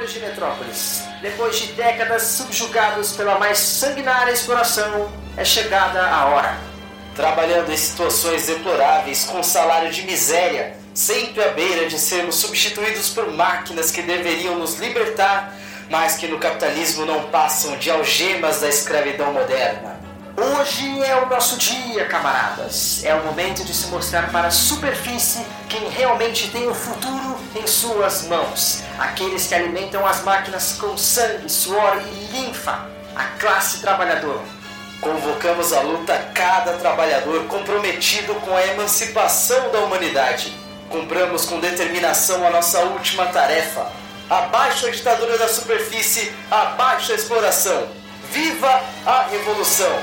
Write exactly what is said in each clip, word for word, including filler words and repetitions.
trabalhadores de Metrópolis, depois de décadas subjugados pela mais sanguinária exploração, é chegada a hora. Trabalhando em situações deploráveis, com salário de miséria, sempre à beira de sermos substituídos por máquinas que deveriam nos libertar, mas que no capitalismo não passam de algemas da escravidão moderna. Hoje é o nosso dia, camaradas. É o momento de se mostrar para a superfície quem realmente tem o futuro em suas mãos. Aqueles que alimentam as máquinas com sangue, suor e linfa. A classe trabalhadora. Convocamos à luta cada trabalhador comprometido com a emancipação da humanidade. Cumpramos com determinação a nossa última tarefa. Abaixo a ditadura da superfície, abaixo a exploração. Viva a revolução!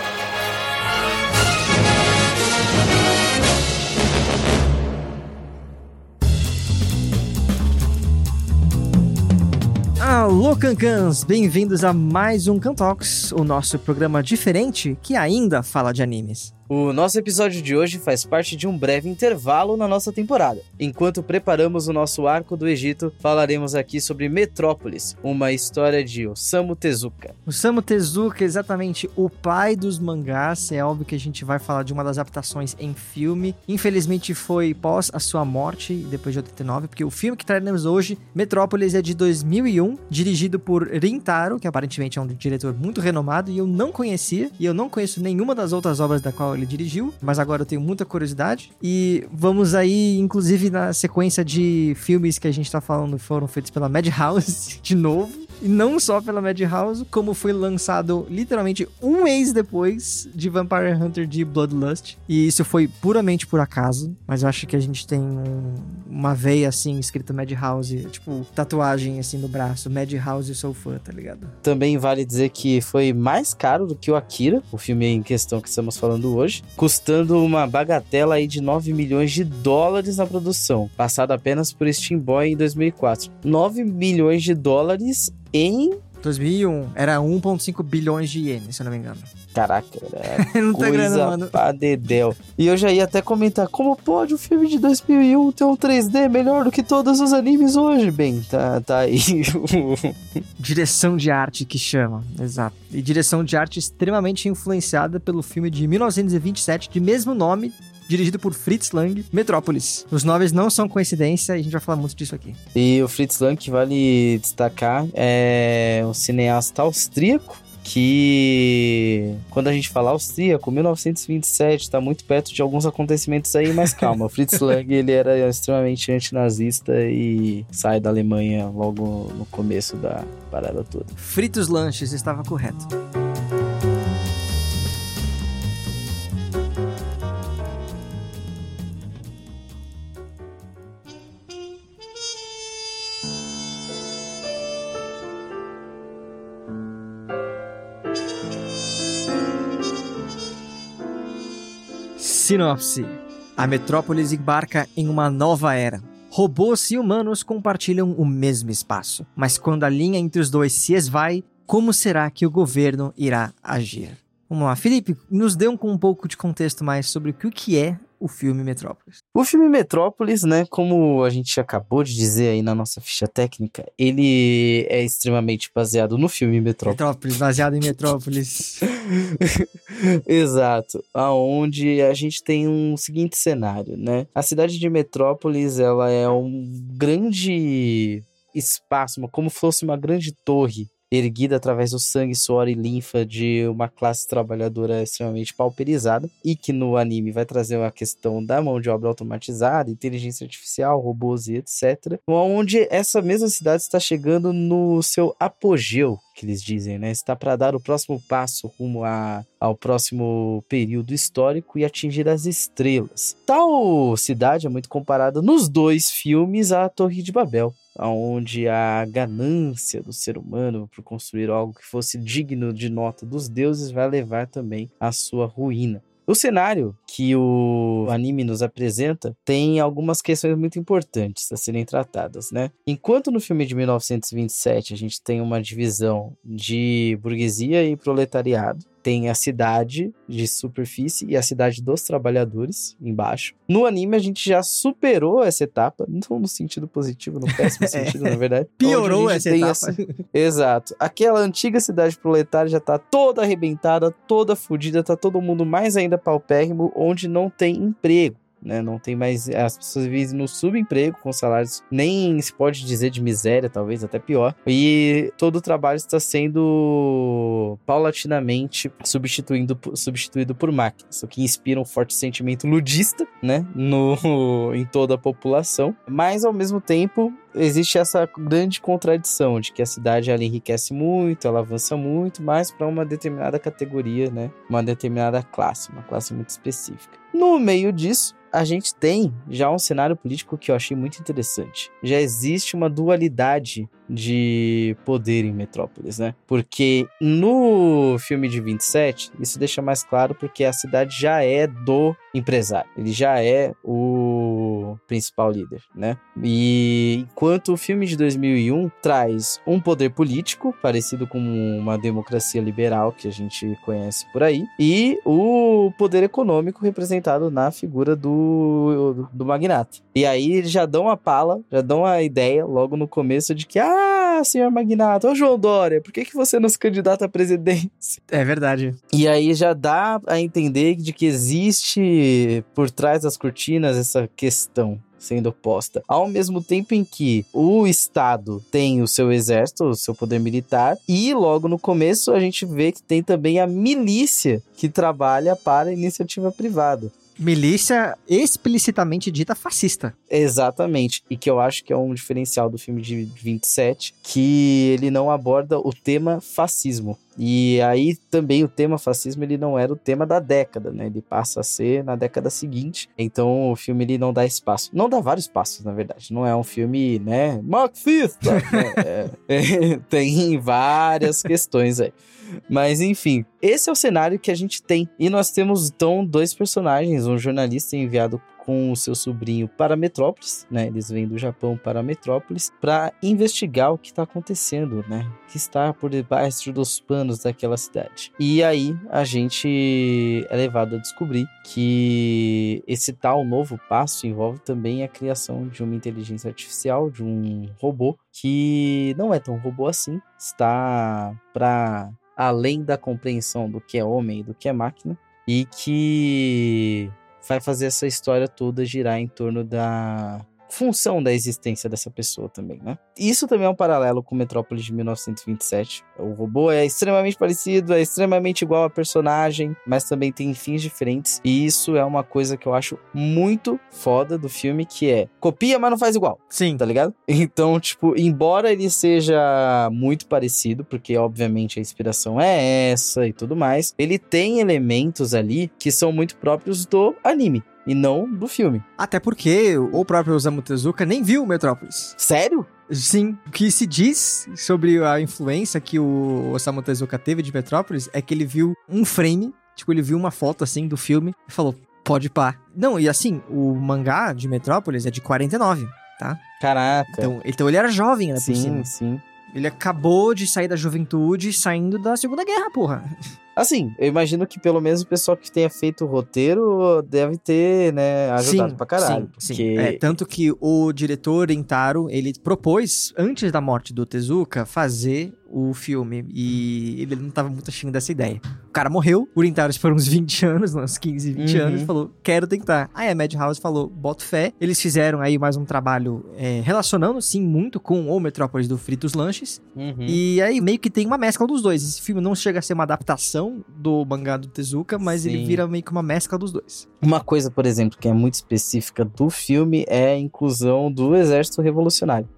Alô, Cancãs! Bem-vindos a mais um Cantox, o nosso programa diferente que ainda fala de animes. O nosso episódio de hoje faz parte de um breve intervalo na nossa temporada. Enquanto preparamos o nosso arco do Egito, falaremos aqui sobre Metrópolis, uma história de Osamu Tezuka. Osamu Tezuka, exatamente o pai dos mangás. É óbvio que a gente vai falar de uma das adaptações em filme. Infelizmente foi pós a sua morte, depois de oitenta e nove, porque o filme que traremos hoje, Metrópolis, é de dois mil e um, dirigido por Rintaro, que aparentemente é um diretor muito renomado, e eu não conhecia, e eu não conheço nenhuma das outras obras da qual ele dirigiu, mas agora eu tenho muita curiosidade. E vamos aí, inclusive, na sequência de filmes que a gente tá falando, foram feitos pela Madhouse, de novo. E não só pela Madhouse, como foi lançado literalmente um mês depois de Vampire Hunter de Bloodlust. E isso foi puramente por acaso, mas eu acho que a gente tem um, uma veia assim, escrita Madhouse, tipo, tatuagem assim no braço, Madhouse, eu sou fã, tá ligado? Também vale dizer que foi mais caro do que o Akira, o filme em questão que estamos falando hoje, custando uma bagatela aí de nove milhões de dólares na produção, passado apenas por Steam Boy em dois mil e quatro. nove milhões de dólares em dois mil e um, era um vírgula cinco bilhões de ienes, se eu não me engano. Caraca, era não coisa grana, mano. Pra dedéu. E eu já ia até comentar, como pode o filme de dois mil e um ter um três D melhor do que todos os animes hoje? Bem, tá, tá aí. Direção de arte que chama, exato. E direção de arte extremamente influenciada pelo filme de mil novecentos e vinte e sete, de mesmo nome, dirigido por Fritz Lang, Metrópolis. Os nomes não são coincidência e a gente vai falar muito disso aqui. E o Fritz Lang, que vale destacar, é um cineasta austríaco, que quando a gente fala austríaco, mil novecentos e vinte e sete está muito perto de alguns acontecimentos aí, mas calma, o Fritz Lang, ele era extremamente antinazista e sai da Alemanha logo no começo da parada toda. Fritos Lanches, estava correto. Sinopse. A Metrópolis embarca em uma nova era. Robôs e humanos compartilham o mesmo espaço. Mas quando a linha entre os dois se esvai, como será que o governo irá agir? Vamos lá, Felipe, nos dê um, um pouco de contexto mais sobre o que é o filme Metrópolis. O filme Metrópolis, né, como a gente acabou de dizer aí na nossa ficha técnica, ele é extremamente baseado no filme Metrópolis. Metrópolis, baseado em Metrópolis. Exato, aonde a gente tem um seguinte cenário, né? A cidade de Metrópolis, ela é um grande espaço, como fosse uma grande torre, erguida através do sangue, suor e linfa de uma classe trabalhadora extremamente pauperizada, e que no anime vai trazer uma questão da mão de obra automatizada, inteligência artificial, robôs e etcétera, onde essa mesma cidade está chegando no seu apogeu, que eles dizem, né? Está para dar o próximo passo rumo a, ao próximo período histórico e atingir as estrelas. Tal cidade é muito comparada nos dois filmes à Torre de Babel, onde a ganância do ser humano por construir algo que fosse digno de nota dos deuses vai levar também à sua ruína. O cenário que o anime nos apresenta tem algumas questões muito importantes a serem tratadas, né? Enquanto no filme de mil novecentos e vinte e sete a gente tem uma divisão de burguesia e proletariado, tem a cidade de superfície e a cidade dos trabalhadores embaixo. No anime a gente já superou essa etapa, não no sentido positivo, no péssimo sentido, na verdade. Piorou essa etapa. Essa... Exato. Aquela antiga cidade proletária já tá toda arrebentada, toda fodida, tá todo mundo mais ainda paupérrimo, onde não tem emprego. Né, não tem mais, as pessoas vivem no subemprego com salários, nem se pode dizer de miséria, talvez até pior, e todo o trabalho está sendo paulatinamente substituindo, substituído por máquinas, o que inspira um forte sentimento ludista, né, no, em toda a população, mas ao mesmo tempo existe essa grande contradição de que a cidade ela enriquece muito, ela avança muito, mas para uma determinada categoria, né, uma determinada classe, uma classe muito específica. No meio disso, a gente tem já um cenário político que eu achei muito interessante. Já existe uma dualidade de poder em Metrópolis, né? Porque no filme de vinte e sete, isso deixa mais claro porque a cidade já é do empresário. Ele já é o principal líder, né? E enquanto o filme de dois mil e um traz um poder político, parecido com uma democracia liberal que a gente conhece por aí, e o poder econômico representado na figura do, do magnata. E aí eles já dão a pala, já dão a ideia logo no começo de que, ah, senhor magnata, ô João Dória, por que, que você não se candidata à presidência? É verdade. E aí já dá a entender de que existe por trás das cortinas essa questão sendo posta. Ao mesmo tempo em que o Estado tem o seu exército, o seu poder militar, e logo no começo a gente vê que tem também a milícia que trabalha para a iniciativa privada. Milícia explicitamente dita fascista. Exatamente, e que eu acho que é um diferencial do filme de vinte e sete, que ele não aborda o tema fascismo. E aí também o tema fascismo ele não era o tema da década, né? Ele passa a ser na década seguinte. Então o filme ele não dá espaço. Não dá vários passos, na verdade. Não é um filme, né, marxista. é, é, tem várias questões aí. Mas enfim, esse é o cenário que a gente tem. E nós temos então dois personagens, um jornalista enviado com o seu sobrinho para Metrópolis, né? Eles vêm do Japão para Metrópolis para investigar o que está acontecendo, né? O que está por debaixo dos panos daquela cidade. E aí a gente é levado a descobrir que esse tal novo passo envolve também a criação de uma inteligência artificial, de um robô que não é tão robô assim, está para além da compreensão do que é homem e do que é máquina, e que vai fazer essa história toda girar em torno da função da existência dessa pessoa também, né? Isso também é um paralelo com Metrópolis de mil novecentos e vinte e sete. O robô é extremamente parecido, é extremamente igual a personagem, mas também tem fins diferentes. E isso é uma coisa que eu acho muito foda do filme, que é copia, mas não faz igual. Sim. Tá ligado? Então, tipo, embora ele seja muito parecido, porque obviamente a inspiração é essa e tudo mais, ele tem elementos ali que são muito próprios do anime e não do filme. Até porque o próprio Osamu Tezuka nem viu Metrópolis. Sério? Sim, o que se diz sobre a influência que o Osamu Tezuka teve de Metrópolis é que ele viu um frame, tipo, ele viu uma foto, assim, do filme e falou, pode pá. Não, e assim, o mangá de Metrópolis é de quarenta e nove, tá? Caraca. Então, então ele era jovem, né, por sim, cima. sim. Ele acabou de sair da juventude, saindo da Segunda Guerra, porra. Assim, eu imagino que pelo menos o pessoal que tenha feito o roteiro deve ter, né, ajudado sim, pra caralho. Sim, porque... sim. É, tanto que o diretor Entaro, ele propôs, antes da morte do Tezuka, fazer o filme. E ele não tava muito afim dessa ideia. O cara morreu, o Entaro esperou uns vinte anos, uns quinze, vinte uhum. anos, e falou, quero tentar. Aí a Madhouse falou, boto fé. Eles fizeram aí mais um trabalho é, relacionando, sim, muito com o Metrópolis do Fritos Lanches. Uhum. E aí meio que tem uma mescla dos dois. Esse filme não chega a ser uma adaptação do mangá do Tezuka, mas sim, ele vira meio que uma mescla dos dois. Uma coisa, por exemplo, que é muito específica do filme é a inclusão do Exército Revolucionário.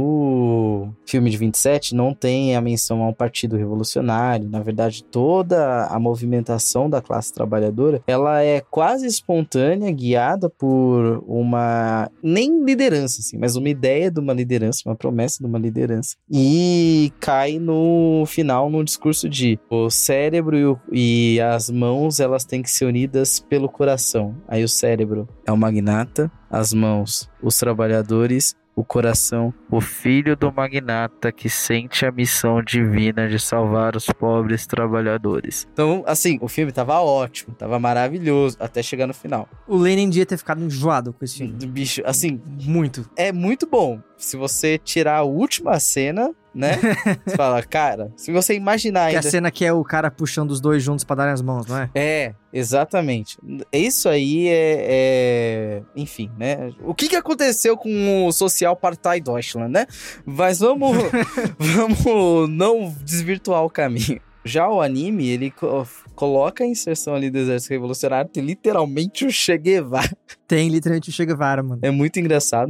No filme de vinte e sete não tem a menção a um partido revolucionário. Na verdade, toda a movimentação da classe trabalhadora, ela é quase espontânea, guiada por uma, nem liderança, assim, mas uma ideia de uma liderança, uma promessa de uma liderança. E cai no final num discurso de o cérebro e, o, e as mãos, elas têm que ser unidas pelo coração. Aí o cérebro é o magnata, as mãos, os trabalhadores o coração, o filho do magnata que sente a missão divina de salvar os pobres trabalhadores. Então, assim, o filme tava ótimo, tava maravilhoso, até chegar no final. O Lenin devia ter ficado enjoado com esse filme. Bicho, assim, Muito. é muito bom. Se você tirar a última cena, né? Você fala, cara, se você imaginar Que ainda... a cena que é o cara puxando os dois juntos pra darem as mãos, não é? É, exatamente. Isso aí é, é... Enfim, né? O que, que aconteceu com o Sozialpartei Deutschland, né? Mas vamos, vamos não desvirtuar o caminho. Já o anime, ele co- coloca a inserção ali do Exército Revolucionário, tem literalmente o Che Guevara. Tem literalmente o Che Guevara, mano. É muito engraçado,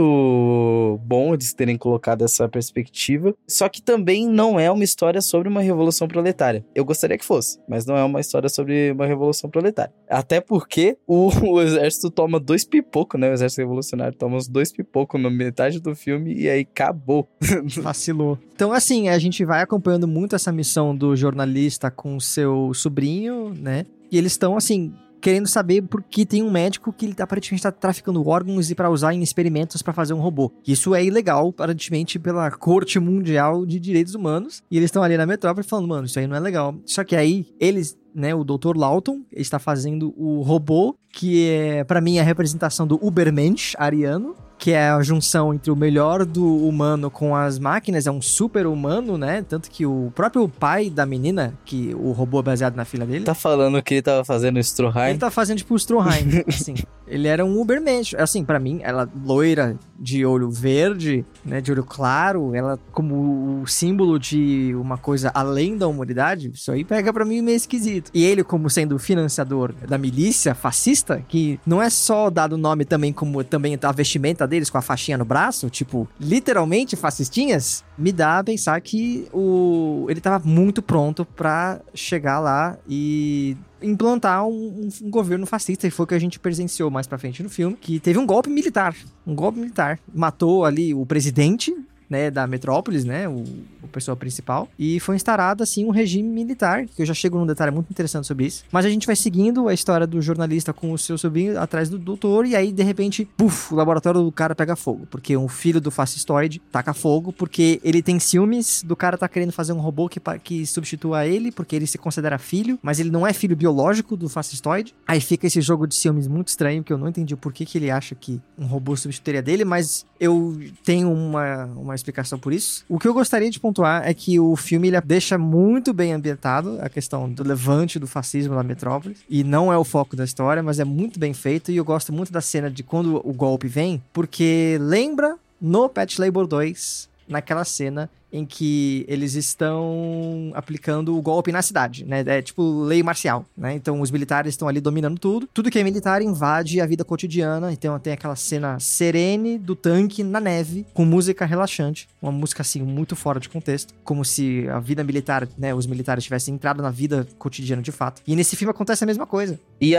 muito bom eles terem colocado essa perspectiva. Só que também não é uma história sobre uma revolução proletária. Eu gostaria que fosse, mas não é uma história sobre uma revolução proletária. Até porque o, o exército toma dois pipocos, né? O exército revolucionário toma uns dois pipocos na metade do filme e aí acabou. Vacilou. Então, assim, a gente vai acompanhando muito essa missão do jornalista com seu sobrinho, né? E eles estão, assim, querendo saber por que tem um médico que ele aparentemente está traficando órgãos e para usar em experimentos para fazer um robô. Isso é ilegal, aparentemente, pela Corte Mundial de Direitos Humanos. E eles estão ali na metrópole falando, mano, isso aí não é legal. Só que aí, eles... né, o doutor Lawton está fazendo o robô, que é, pra mim, a representação do Ubermensch ariano, que é a junção entre o melhor do humano com as máquinas, é um super humano, né, tanto que o próprio pai da menina, que o robô é baseado na filha dele... Tá falando que ele tava fazendo o Stroheim? Ele tá fazendo tipo o Stroheim, assim. Ele era um Ubermensch, assim, pra mim, ela loira, de olho verde, né, de olho claro, ela como o símbolo de uma coisa além da humanidade, isso aí pega pra mim meio esquisito. E ele como sendo o financiador da milícia fascista, que não é só dado o nome também como também a vestimenta deles com a faixinha no braço, tipo, literalmente fascistinhas, me dá a pensar que o ele tava muito pronto pra chegar lá e implantar um, um, um governo fascista, e foi o que a gente presenciou mais pra frente no filme, que teve um golpe militar, um golpe militar, matou ali o presidente, né, da Metrópolis, né, o, o pessoa principal, e foi instaurado, assim, um regime militar, que eu já chego num detalhe muito interessante sobre isso, mas a gente vai seguindo a história do jornalista com o seu sobrinho atrás do doutor, e aí, de repente, puf, o laboratório do cara pega fogo, porque um filho do fascistoide taca fogo, porque ele tem ciúmes do cara tá querendo fazer um robô que, que substitua ele, porque ele se considera filho, mas ele não é filho biológico do fascistoide, aí fica esse jogo de ciúmes muito estranho, que eu não entendi por que que ele acha que um robô substituiria dele, mas eu tenho uma, uma explicação por isso. O que eu gostaria de pontuar é que o filme ele deixa muito bem ambientado a questão do levante do fascismo na metrópole, e não é o foco da história, mas é muito bem feito, e eu gosto muito da cena de quando o golpe vem, porque lembra no Pet Labor dois, naquela cena em que eles estão aplicando o golpe na cidade, né? É tipo lei marcial, né? Então os militares estão ali dominando tudo. Tudo que é militar invade a vida cotidiana. Então tem aquela cena serene do tanque na neve, com música relaxante. Uma música, assim, muito fora de contexto. Como se a vida militar, né? Os militares tivessem entrado na vida cotidiana de fato. E nesse filme acontece a mesma coisa. E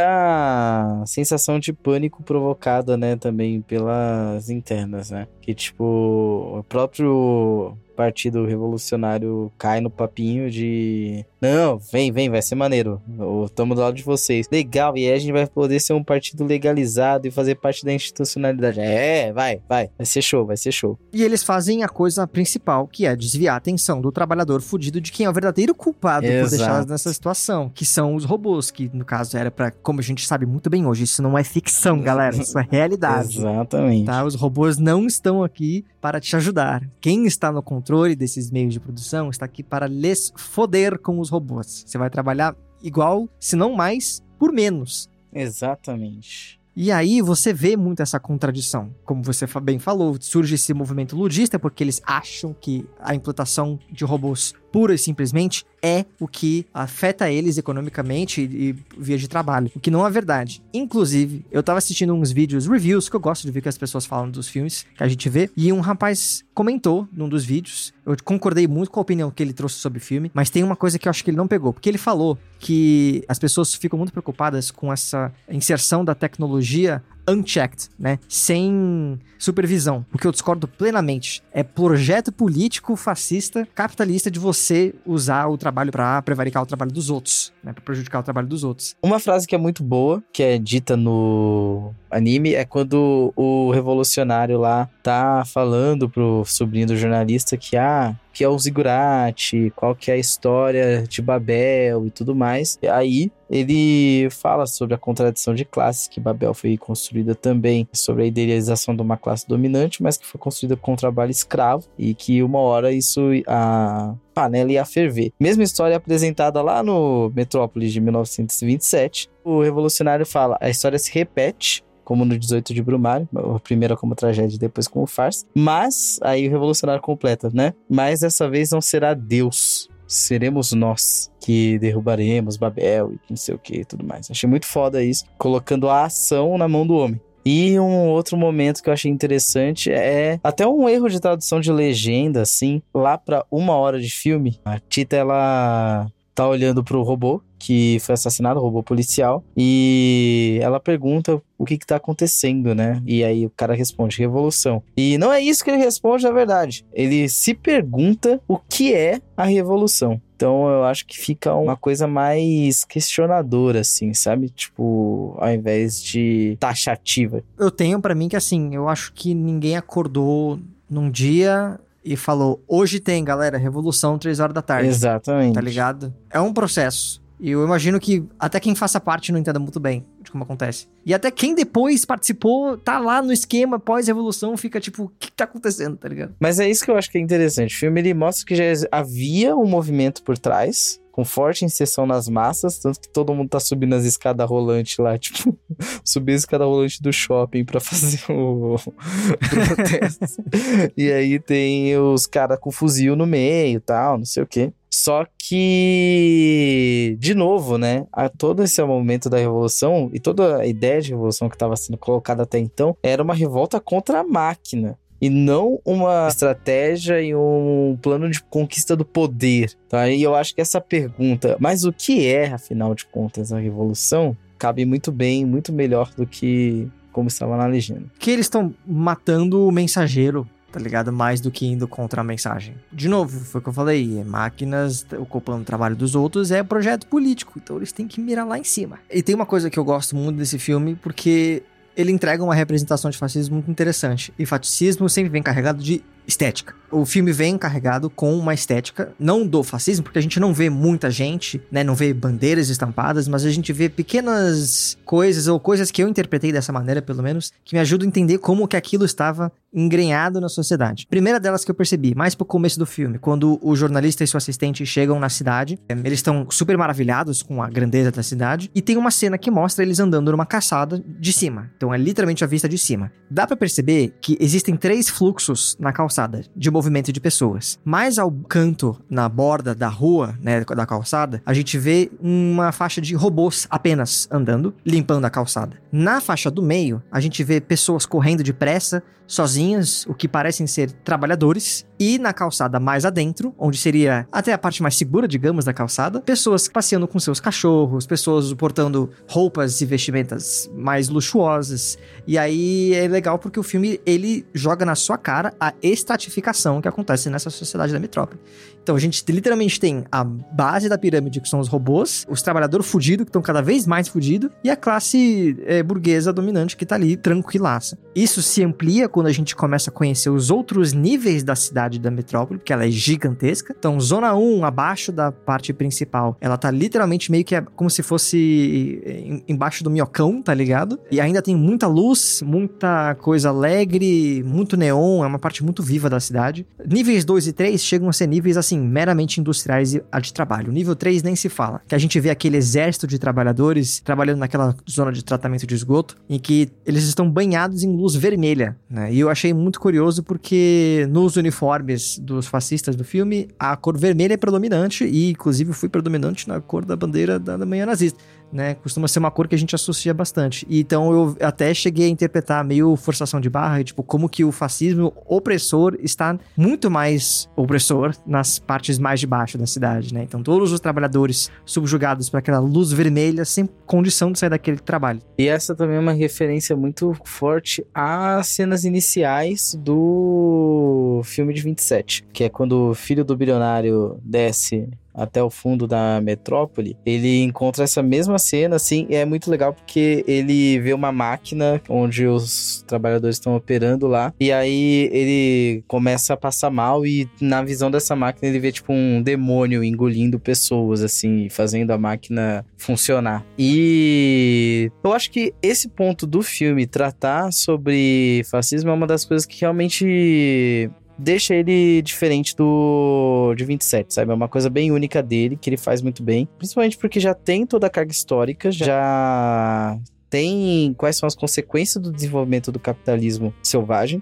a sensação de pânico provocada, né? Também pelas internas, né? Que, tipo, o próprio... Partido Revolucionário cai no papinho de... Não, vem, vem, vai ser maneiro. Estamos do lado de vocês. Legal, e aí a gente vai poder ser um partido legalizado e fazer parte da institucionalidade. É, vai, vai. Vai ser show, vai ser show. E eles fazem a coisa principal, que é desviar a atenção do trabalhador fudido de quem é o verdadeiro culpado Exato. por deixá-las nessa situação, que são os robôs, que no caso era pra, como a gente sabe muito bem hoje, isso não é ficção, galera, isso é realidade. Exatamente. Tá? Os robôs não estão aqui para te ajudar. Quem está no controle desses meios de produção está aqui para lhes foder com os robôs. Você vai trabalhar igual, se não mais, por menos. Exatamente. E aí você vê muito essa contradição. Como você bem falou, surge esse movimento ludista porque eles acham que a implantação de robôs pura e simplesmente é o que afeta eles economicamente e, e via de trabalho, o que não é verdade. Inclusive, eu tava assistindo uns vídeos, reviews, que eu gosto de ver que as pessoas falam dos filmes que a gente vê, e um rapaz comentou num dos vídeos, eu concordei muito com a opinião que ele trouxe sobre o filme, mas tem uma coisa que eu acho que ele não pegou, porque ele falou que as pessoas ficam muito preocupadas com essa inserção da tecnologia unchecked, né? Sem supervisão. O que eu discordo plenamente. É projeto político fascista, capitalista de você usar o trabalho pra prevaricar o trabalho dos outros, né? Pra prejudicar o trabalho dos outros. Uma frase que é muito boa, que é dita no anime, é quando o revolucionário lá tá falando pro sobrinho do jornalista que, ah, que é o zigurate, qual que é a história de Babel e tudo mais. E aí ele fala sobre a contradição de classes, que Babel foi construída também sobre a idealização de uma classe dominante, mas que foi construída com trabalho escravo e que uma hora isso, a panela ia ferver. Mesma história apresentada lá no Metrópolis de mil novecentos e vinte e sete. O revolucionário fala, a história se repete, como no dezoito de Brumário, a primeira como tragédia e depois como farsa. Mas, aí o revolucionário completa, né? Mas dessa vez não será Deus, seremos nós que derrubaremos Babel e não sei o que e tudo mais. Achei muito foda isso, colocando a ação na mão do homem. E um outro momento que eu achei interessante é até um erro de tradução de legenda, assim, lá pra uma hora de filme, a Tita, ela tá olhando pro robô que foi assassinado, o robô policial, e ela pergunta o que que tá acontecendo, né? E aí o cara responde, revolução. E não é isso que ele responde, na verdade. Ele se pergunta o que é a revolução. Então eu acho que fica uma coisa mais questionadora, assim, sabe? Tipo, ao invés de taxativa. Eu tenho pra mim que, assim, eu acho que ninguém acordou num dia e falou, hoje tem, galera, revolução, três horas da tarde. Exatamente. Tá ligado? É um processo. E eu imagino que até quem faça parte não entenda muito bem de como acontece. E até quem depois participou, tá lá no esquema pós-revolução, fica tipo, o que tá acontecendo, tá ligado? Mas é isso que eu acho que é interessante. O filme, ele mostra que já havia um movimento por trás, com forte inserção nas massas, tanto que todo mundo tá subindo as escadas rolantes lá, tipo, subir a escada rolante do shopping pra fazer o, o protesto. E aí tem os caras com fuzil no meio e tal, não sei o quê. Só que, de novo, né, a todo esse momento da revolução e toda a ideia de revolução que estava sendo colocada até então era uma revolta contra a máquina e não uma estratégia e um plano de conquista do poder, tá? E eu acho que essa pergunta, mas o que é, afinal de contas, a revolução, cabe muito bem, muito melhor do que como estava na legenda. Que eles estão matando o mensageiro, tá ligado? Mais do que indo contra a mensagem. De novo, foi o que eu falei, máquinas ocupando o trabalho dos outros é projeto político, então eles têm que mirar lá em cima. E tem uma coisa que eu gosto muito desse filme, porque ele entrega uma representação de fascismo muito interessante. E fascismo sempre vem carregado de estética. O filme vem carregado com uma estética, não do fascismo, porque a gente não vê muita gente, né, não vê bandeiras estampadas, mas a gente vê pequenas coisas, ou coisas que eu interpretei dessa maneira, pelo menos, que me ajudam a entender como que aquilo estava engrenhado na sociedade. Primeira delas que eu percebi, mais pro começo do filme, quando o jornalista e seu assistente chegam na cidade, eles estão super maravilhados com a grandeza da cidade, e tem uma cena que mostra eles andando numa calçada de cima. Então é literalmente a vista de cima. Dá pra perceber que existem três fluxos na calçada de movimento de pessoas. Mais ao canto, na borda da rua, né, da calçada, a gente vê uma faixa de robôs apenas andando, limpando a calçada. Na faixa do meio, a gente vê pessoas correndo depressa, sozinhas, o que parecem ser trabalhadores. E na calçada mais adentro, onde seria até a parte mais segura, digamos, da calçada, pessoas passeando com seus cachorros, pessoas portando roupas e vestimentas mais luxuosas. E aí é legal porque o filme, ele joga na sua cara a estratificação que acontece nessa sociedade da metrópole. Então a gente literalmente tem a base da pirâmide, que são os robôs, os trabalhadores fudidos, que estão cada vez mais fudidos, e a classe é, burguesa dominante, que tá ali tranquilaça. Isso se amplia quando a gente começa a conhecer os outros níveis da cidade da metrópole, porque ela é gigantesca. Então, zona um, abaixo da parte principal, ela tá literalmente meio que é como se fosse embaixo do minhocão, tá ligado? E ainda tem muita luz, muita coisa alegre, muito neon, é uma parte muito viva da cidade. Níveis dois e três chegam a ser níveis, assim, meramente industriais e de trabalho. O nível três nem se fala, que a gente vê aquele exército de trabalhadores trabalhando naquela zona de tratamento de esgoto, em que eles estão banhados em luz vermelha, né? E eu achei muito curioso porque nos uniformes dos fascistas do filme, a cor vermelha é predominante e, inclusive, foi predominante na cor da bandeira da, da manhã nazista. né? Costuma ser uma cor que a gente associa bastante. E então eu até cheguei a interpretar meio forçação de barra, tipo, como que o fascismo opressor está muito mais opressor nas partes mais de baixo da cidade, né? Então todos os trabalhadores subjugados por aquela luz vermelha sem condição de sair daquele trabalho. E essa também é uma referência muito forte às cenas iniciais do filme de vinte e sete, que é quando o filho do bilionário desce até o fundo da metrópole, ele encontra essa mesma cena, assim, e é muito legal porque ele vê uma máquina onde os trabalhadores estão operando lá, e aí ele começa a passar mal, e na visão dessa máquina ele vê tipo um demônio engolindo pessoas, assim, fazendo a máquina funcionar. E eu acho que esse ponto do filme, tratar sobre fascismo, é uma das coisas que realmente deixa ele diferente do de vinte e sete, sabe? É uma coisa bem única dele, que ele faz muito bem. Principalmente porque já tem toda a carga histórica, já tem quais são as consequências do desenvolvimento do capitalismo selvagem.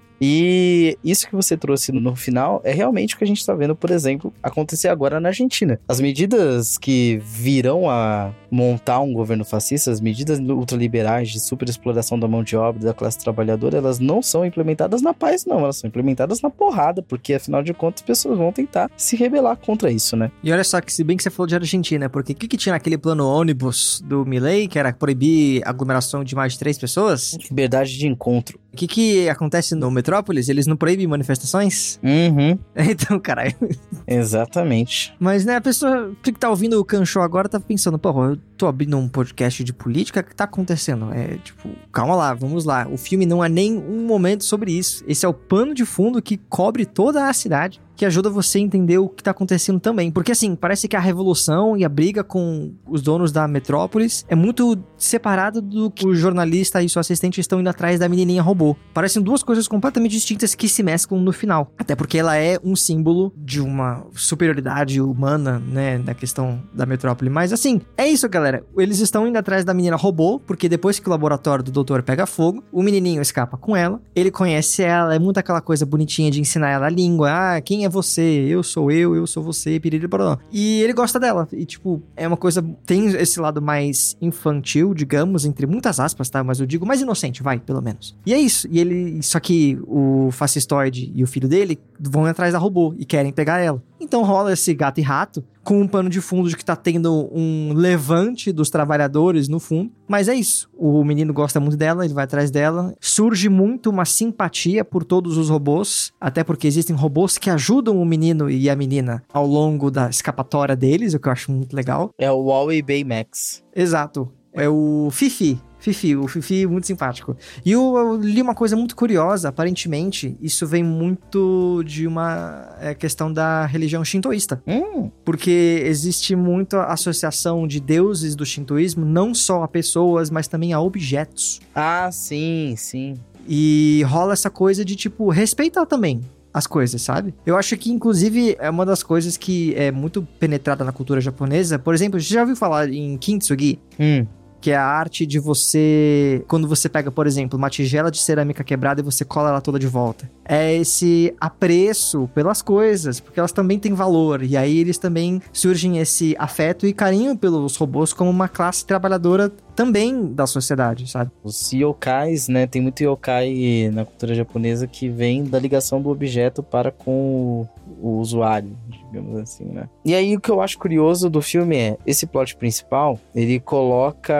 E isso que você trouxe no final é realmente o que a gente está vendo, por exemplo, acontecer agora na Argentina. As medidas que virão a montar um governo fascista, as medidas ultraliberais de superexploração da mão de obra da classe trabalhadora, elas não são implementadas na paz, não. Elas são implementadas na porrada, porque afinal de contas as pessoas vão tentar se rebelar contra isso, né? E olha só, que se bem que você falou de Argentina, porque o que, que tinha naquele plano ônibus do Milei, que era proibir aglomeração de mais de três pessoas? Liberdade de encontro. O que que acontece no Metrópolis? Eles não proíbem manifestações? Uhum. Então, caralho. Exatamente. Mas, né, a pessoa que tá ouvindo o Canchou agora tá pensando, pô, eu tô abrindo um podcast de política, o que tá acontecendo? É, tipo, calma lá, vamos lá. O filme não é nem um momento sobre isso. Esse é o pano de fundo que cobre toda a cidade, que ajuda você a entender o que tá acontecendo também. Porque, assim, parece que a revolução e a briga com os donos da Metrópolis é muito separado do que o jornalista e seu assistente estão indo atrás da menininha robô. Parecem duas coisas completamente distintas que se mesclam no final. Até porque ela é um símbolo de uma superioridade humana, né, na questão da Metrópole. Mas, assim, é isso, galera. Eles estão indo atrás da menina robô, porque depois que o laboratório do doutor pega fogo, o menininho escapa com ela, ele conhece ela, é muito aquela coisa bonitinha de ensinar ela a língua. Ah, quem é você? Eu sou eu, eu sou você, piriri, barulho. E ele gosta dela. E, tipo, é uma coisa... Tem esse lado mais infantil, digamos, entre muitas aspas, tá? Mas eu digo mais inocente, vai, pelo menos. E é isso. E ele... Só que o fascistoide e o filho dele vão atrás da robô e querem pegar ela. Então rola esse gato e rato, com um pano de fundo de que tá tendo um levante dos trabalhadores no fundo. Mas é isso. O menino gosta muito dela, ele vai atrás dela. Surge muito uma simpatia por todos os robôs, até porque existem robôs que ajudam o menino e a menina ao longo da escapatória deles, o que eu acho muito legal. É o Huawei Baymax. Exato. É o Fifi. Fifi, o Fifi muito simpático. E eu, eu li uma coisa muito curiosa, aparentemente, isso vem muito de uma é, questão da religião shintoísta. Hum. Porque existe muita associação de deuses do shintoísmo, não só a pessoas, mas também a objetos. Ah, sim, sim. E rola essa coisa de, tipo, respeitar também as coisas, sabe? Eu acho que, inclusive, é uma das coisas que é muito penetrada na cultura japonesa. Por exemplo, você já ouviu falar em kintsugi? Hum. Que é a arte de você... Quando você pega, por exemplo, uma tigela de cerâmica quebrada e você cola ela toda de volta. É esse apreço pelas coisas, porque elas também têm valor. E aí eles também surgem esse afeto e carinho pelos robôs como uma classe trabalhadora também da sociedade, sabe? Os yokais, né? Tem muito yokai na cultura japonesa que vem da ligação do objeto para com o, o usuário, digamos assim, né? E aí o que eu acho curioso do filme é, esse plot principal, ele coloca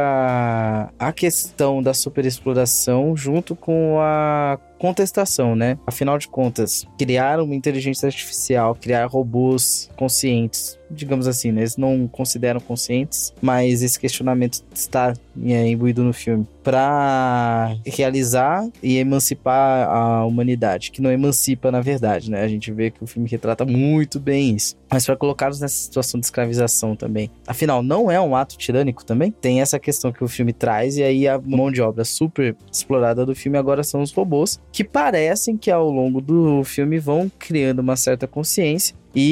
a questão da superexploração junto com a contestação, né? Afinal de contas, criar uma inteligência artificial, criar robôs conscientes, digamos assim, né? Eles não consideram conscientes, mas esse questionamento está é, imbuído no filme para realizar e emancipar a humanidade, que não emancipa na verdade, né? A gente vê que o filme retrata muito bem isso, mas para colocá-los nessa situação de escravização também. Afinal, não é um ato tirânico também? Tem essa questão que o filme traz, e aí a mão de obra super explorada do filme agora são os robôs, que parecem que ao longo do filme vão criando uma certa consciência.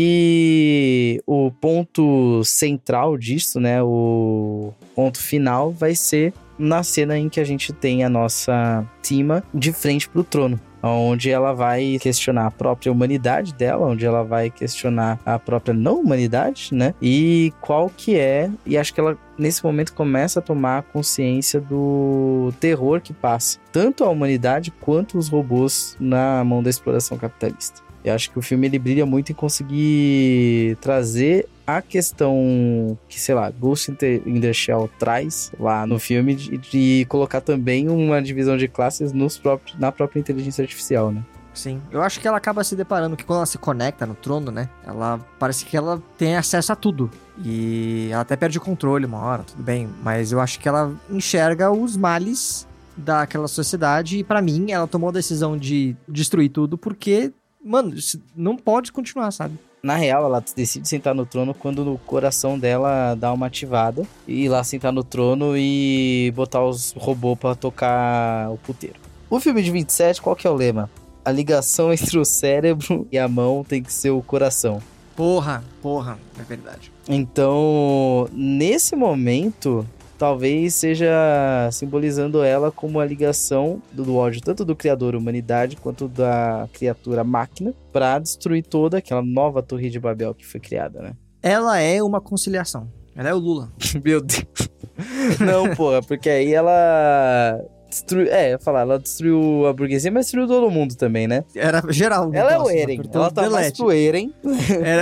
E o ponto central disso, né, o ponto final vai ser na cena em que a gente tem a nossa Tima de frente pro trono, onde ela vai questionar a própria humanidade dela, onde ela vai questionar a própria não humanidade, né? E qual que é, e acho que ela nesse momento, começa a tomar consciência do terror que passa tanto a humanidade quanto os robôs na mão da exploração capitalista. Eu acho que o filme ele brilha muito em conseguir trazer a questão que, sei lá, Ghost in the Shell traz lá no filme de, de colocar também uma divisão de classes nos próprios, na própria inteligência artificial, né? Sim, eu acho que ela acaba se deparando que quando ela se conecta no trono, né, ela parece que ela tem acesso a tudo. E ela até perde o controle uma hora, tudo bem, mas eu acho que ela enxerga os males daquela sociedade e pra mim ela tomou a decisão de destruir tudo porque, mano, não pode continuar, sabe? Na real, ela decide sentar no trono quando o coração dela dá uma ativada. E ir lá sentar no trono e botar os robôs pra tocar o puteiro. O filme de vinte e sete, qual que é o lema? A ligação entre o cérebro e a mão tem que ser o coração. Porra, porra, é verdade. Então, nesse momento, talvez seja simbolizando ela como a ligação do, do ódio tanto do criador humanidade quanto da criatura máquina para destruir toda aquela nova torre de Babel que foi criada, né? Ela é uma conciliação. Ela é o Lula. Meu Deus. Não, porra, porque aí ela... Destrui... É, eu ia falar, ela destruiu a burguesia, mas destruiu todo mundo também, né? Era geral. Ela é o negócio, Eren, ela tá mais pro Eren. Era...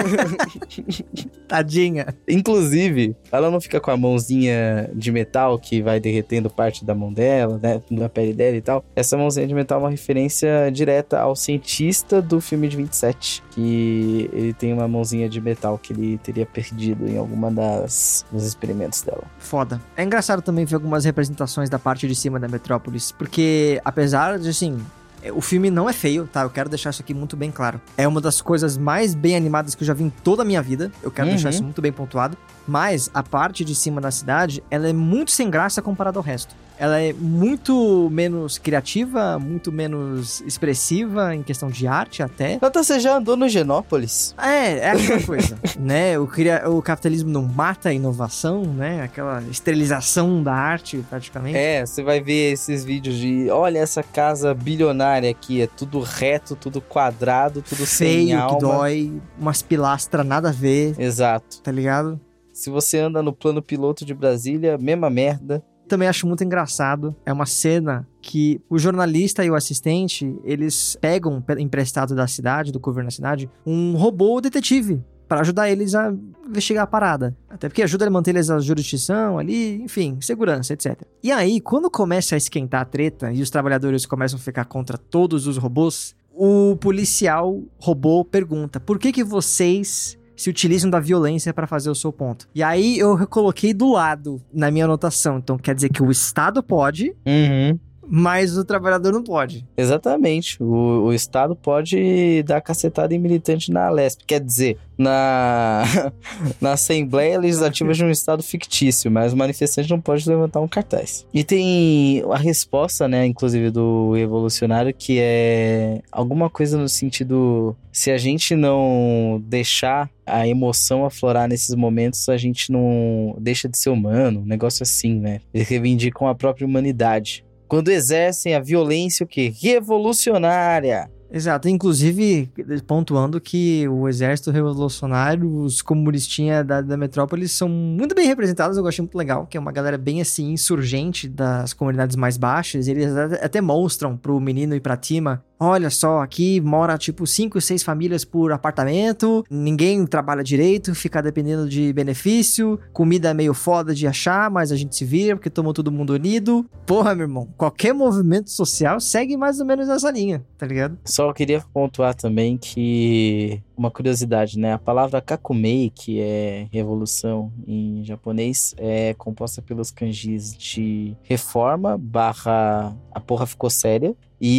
Tadinha. Inclusive, ela não fica com a mãozinha de metal que vai derretendo parte da mão dela, né? Da pele dela e tal. Essa mãozinha de metal é uma referência direta ao cientista do filme de vinte e sete, que ele tem uma mãozinha de metal que ele teria perdido em alguma das dos experimentos dela. Foda. É engraçado também ver algumas representações da parte de cima da Metrópolis, porque apesar de, assim, o filme não é feio, tá? Eu quero deixar isso aqui muito bem claro. É uma das coisas mais bem animadas que eu já vi em toda a minha vida. Eu quero Uhum. deixar isso muito bem pontuado. Mas a parte de cima da cidade, ela é muito sem graça comparada ao resto. Ela é muito menos criativa, muito menos expressiva em questão de arte até. Então você já andou no Genópolis? É, é aquela coisa, né? O, cria... o capitalismo não mata a inovação, né? Aquela esterilização da arte, praticamente. É, você vai ver esses vídeos de... Olha essa casa bilionária aqui, é tudo reto, tudo quadrado, tudo sem feio, alma. que dói, umas pilastras nada a ver, Exato. tá ligado? Se você anda no plano piloto de Brasília, mesma merda. Também acho muito engraçado, é uma cena que o jornalista e o assistente, eles pegam emprestado da cidade, do governo da cidade, um robô detetive para ajudar eles a investigar a parada. Até porque ajuda a manter eles a jurisdição ali, enfim, segurança, etcétera. E aí, quando começa a esquentar a treta e os trabalhadores começam a ficar contra todos os robôs, o policial robô pergunta: por que que vocês se utilizam da violência para fazer o seu ponto? E aí eu coloquei do lado na minha anotação. Então quer dizer que o Estado pode, Uhum. mas o trabalhador não pode. Exatamente. O, o Estado pode dar cacetada em militante na Alesp. Quer dizer, na, na Assembleia Legislativa de um Estado fictício, mas o manifestante não pode levantar um cartaz. E tem a resposta, né, inclusive do revolucionário, que é alguma coisa no sentido... Se a gente não deixar a emoção aflorar nesses momentos, a gente não deixa de ser humano. Um negócio assim, né? Eles reivindicam a própria humanidade. Quando exercem a violência, o quê? Revolucionária. Exato, inclusive pontuando que o exército revolucionário, os comunistinhas da, da metrópole são muito bem representados, eu gostei muito legal, que é uma galera bem assim, insurgente das comunidades mais baixas, eles até, até mostram pro menino e pra Tima: olha só, aqui mora tipo cinco, seis famílias por apartamento, ninguém trabalha direito, fica dependendo de benefício, comida é meio foda de achar, mas a gente se vira porque tomou todo mundo unido. Porra, meu irmão, qualquer movimento social segue mais ou menos essa linha, tá ligado? Só queria pontuar também que, uma curiosidade, né? A palavra kakumei, que é revolução em japonês, é composta pelos kanjis de reforma barra a porra ficou séria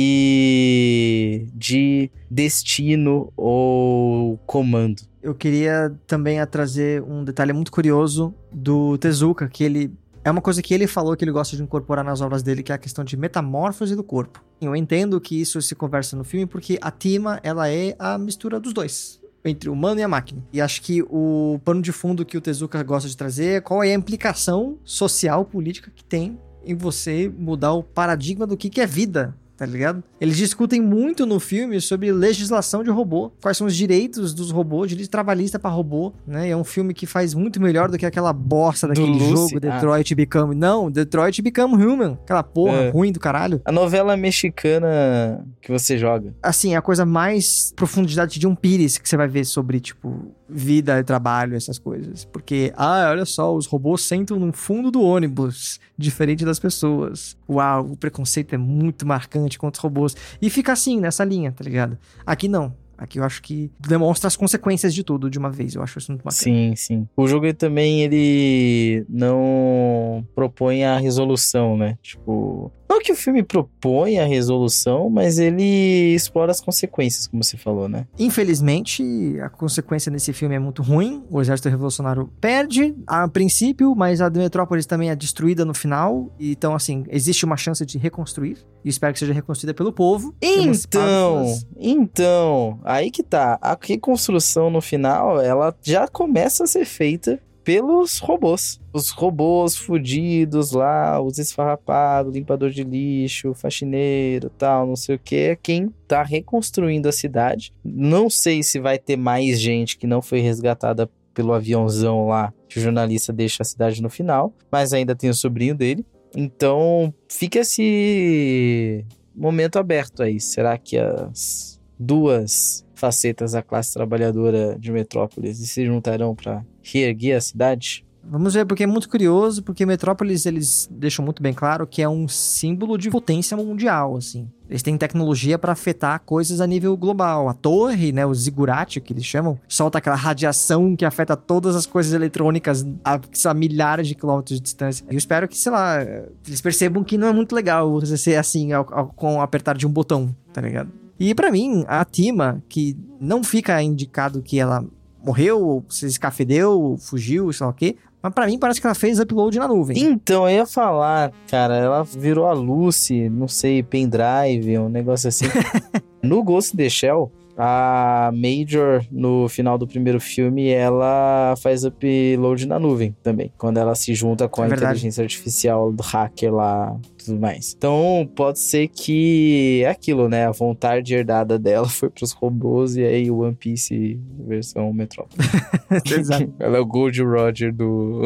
e de destino ou comando. Eu queria também trazer um detalhe muito curioso do Tezuka, que ele... É uma coisa que ele falou que ele gosta de incorporar nas obras dele, que é a questão de metamorfose do corpo. Eu entendo que isso se conversa no filme porque a Tima, ela é a mistura dos dois, entre o humano e a máquina. E acho que o pano de fundo que o Tezuka gosta de trazer é qual é a implicação social, política que tem em você mudar o paradigma do que, que é vida tá ligado? Eles discutem muito no filme sobre legislação de robô, quais são os direitos dos robôs, direito trabalhista pra robô, né? É um filme que faz muito melhor do que aquela bosta daquele Lucy, jogo, Detroit ah. Become... Não, Detroit Become Human, aquela porra É. ruim do caralho. A novela mexicana que você joga. Assim, a coisa mais profundidade de um pires que você vai ver sobre, tipo, vida e trabalho, essas coisas. Porque, ah, olha só, os robôs sentam no fundo do ônibus, diferente das pessoas. Uau, o preconceito é muito marcante contra os robôs. E fica assim, nessa linha, tá ligado? Aqui não. Aqui eu acho que demonstra as consequências de tudo de uma vez. Eu acho isso muito bacana. Sim, sim. O jogo ele também, ele não propõe a resolução, né? Tipo, não que o filme propõe a resolução, mas ele explora as consequências, como você falou, né? Infelizmente, a consequência desse filme é muito ruim. O Exército Revolucionário perde a princípio, mas a Metrópolis também é destruída no final. Então, assim, existe uma chance de reconstruir. E espero que seja reconstruída pelo povo. Então, então, aí que tá. A reconstrução no final, ela já começa a ser feita pelos robôs. Os robôs fudidos lá, os esfarrapados, limpador de lixo, faxineiro, tal, não sei o que. É quem tá reconstruindo a cidade. Não sei se vai ter mais gente que não foi resgatada pelo aviãozão lá, que o jornalista deixa a cidade no final, mas ainda tem o sobrinho dele. Então, fica esse momento aberto aí. Será que as duas facetas da classe trabalhadora de Metrópolis se juntarão para reerguer a cidade? Vamos ver, porque é muito curioso, porque Metrópolis, eles deixam muito bem claro que é um símbolo de potência mundial, assim. Eles têm tecnologia para afetar coisas a nível global. A torre, né, o zigurate, que eles chamam, solta aquela radiação que afeta todas as coisas eletrônicas a, a milhares de quilômetros de distância. Eu espero que, sei lá, eles percebam que não é muito legal você ser assim, ao, ao, com o apertar de um botão, tá ligado? E pra mim, a Tima, que não fica indicado que ela morreu, ou se escafedeu, ou fugiu, sei lá o quê, mas pra mim parece que ela fez upload na nuvem. Então, eu ia falar, cara, ela virou a Lucy, não sei, pendrive, um negócio assim. No Ghost in the Shell, a Major, no final do primeiro filme, ela faz upload na nuvem também, quando ela se junta com É a verdade. inteligência artificial do hacker lá, tudo mais. Então, pode ser que é aquilo, né? A vontade herdada dela foi pros robôs e aí o One Piece versão Metrópole. Exato. Ela é o Gold Roger do...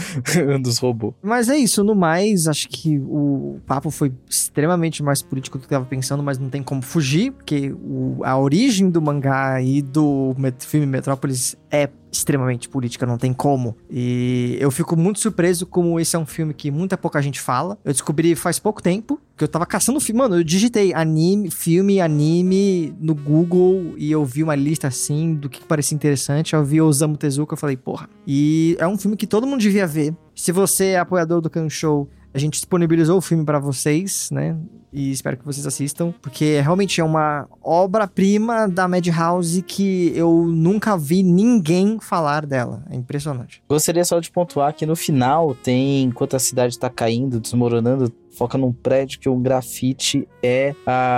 dos robôs. Mas é isso, no mais, acho que o papo foi extremamente mais político do que eu tava pensando, mas não tem como fugir, porque o, a origem do mangá e do met- filme Metrópolis é extremamente política, não tem como. E eu fico muito surpreso como esse é um filme que muita pouca gente fala. Eu descobri faz pouco tempo, que eu tava caçando filme. Mano, eu digitei anime, filme, anime no Google e eu vi uma lista assim do que parecia interessante. Eu vi Osamu Tezuka, eu falei, porra. E é um filme que todo mundo devia ver. Se você é apoiador do Kanshow, a gente disponibilizou o filme pra vocês, né? E espero que vocês assistam, porque realmente é uma obra-prima da Madhouse que eu nunca vi ninguém falar dela. É impressionante. Gostaria só de pontuar que no final tem, enquanto a cidade tá caindo, desmoronando, foca num prédio que o grafite é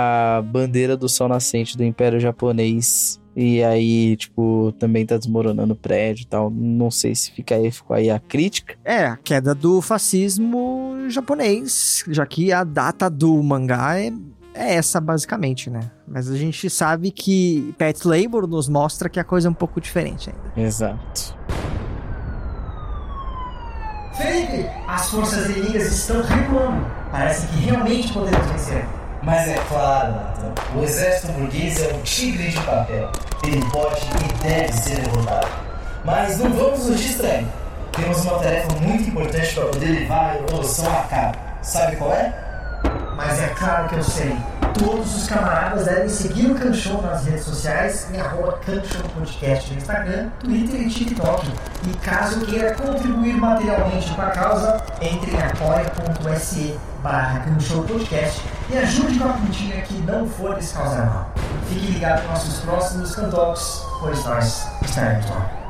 a bandeira do sol nascente do Império Japonês. E aí, tipo, também tá desmoronando o prédio e tal. Não sei se fica aí, ficou aí a crítica. É, a queda do fascismo japonês, já que a data do mangá é, é essa, basicamente, né? Mas a gente sabe que Pet Labor nos mostra que a coisa é um pouco diferente ainda. Exato. Felipe, as forças inimigas estão recuando. Parece que realmente podemos vencer. Mas é claro, Nathan, o exército burguês é um tigre de papel. Ele pode e deve ser derrotado. Mas não vamos nos distrair. Temos uma tarefa muito importante para poder levar a revolução a cabo. Sabe qual é? Mas é claro que eu sei. Todos os camaradas devem seguir o Kanshow nas redes sociais, em arroba Kanshow Podcast no Instagram, Twitter e TikTok. E caso queira contribuir materialmente com a causa, entre em apoia.se barra Kanshow Podcast e ajude com a quantia que não for lhes causar mal. Fique ligado nos nossos próximos Kantoks, pois nós estaremos lá.